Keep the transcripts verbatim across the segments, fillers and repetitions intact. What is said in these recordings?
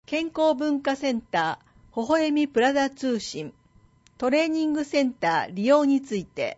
健康文化センター、ほほえみプラザ通信、トレーニングセンター利用について、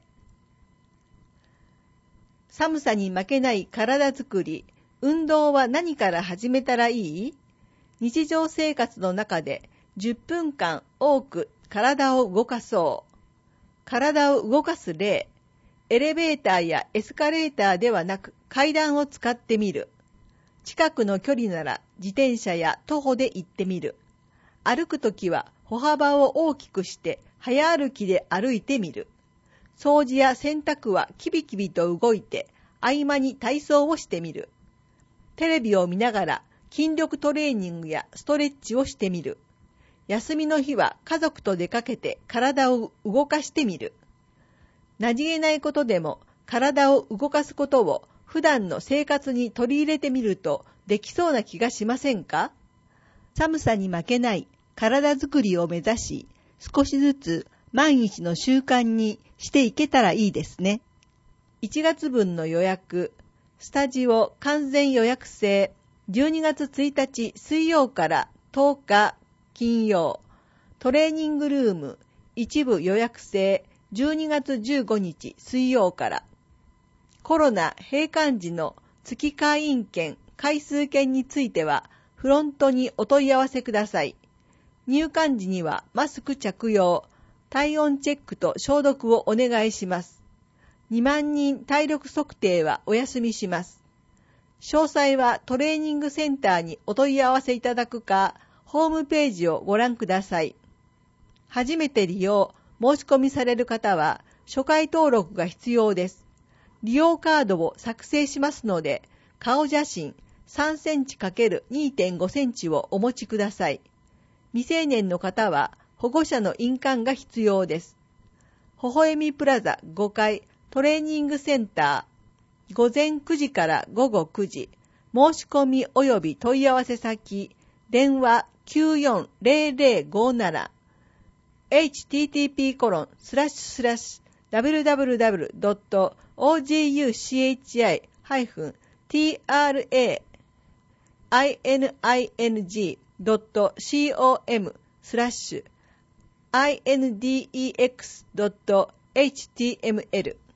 寒さに負けない体づくり、運動は何から始めたらいい？日常生活の中でじゅっぷんかん多く体を動かそう。体を動かす例、エレベーターやエスカレーターではなく階段を使ってみる。近くの距離なら自転車や徒歩で行ってみる。歩くときは歩幅を大きくして早歩きで歩いてみる。掃除や洗濯はキビキビと動いて合間に体操をしてみる。テレビを見ながら筋力トレーニングやストレッチをしてみる。休みの日は家族と出かけて体を動かしてみる。なじげないことでも体を動かすことを普段の生活に取り入れてみるとできそうな気がしませんか？寒さに負けない体づくりを目指し、少しずつ毎日の習慣にしていけたらいいですね。いちがつぶんの予約、スタジオ完全予約制、じゅうにがつついたち水曜からとおか金曜、トレーニングルーム一部予約制、じゅうにがつじゅうごにち水曜から、コロナ閉館時の月会員券、回数券についてはフロントにお問い合わせください。入館時にはマスク着用、体温チェックと消毒をお願いします。にまんにん体力測定はお休みします。詳細はトレーニングセンターにお問い合わせいただくか、ホームページをご覧ください。初めて利用、申し込みされる方は初回登録が必要です。利用カードを作成しますので、顔写真さんセンチ×にてんご センチをお持ちください。未成年の方は保護者の印鑑が必要です。ほほえみプラザごかいトレーニングセンター、午前くじから午後くじ、申し込み及び問い合わせ先、電話 きゅうよんゼロゼロごなな、エイチティーティーピーコロンスラッシュスラッシュダブリューダブリューダブリュードットオージーユーシーエイチアイハイフンティーアールエーアイエヌアイエヌジードットシーオーエムスラッシュアイエヌディーイーエックスドットエイチティーエムエル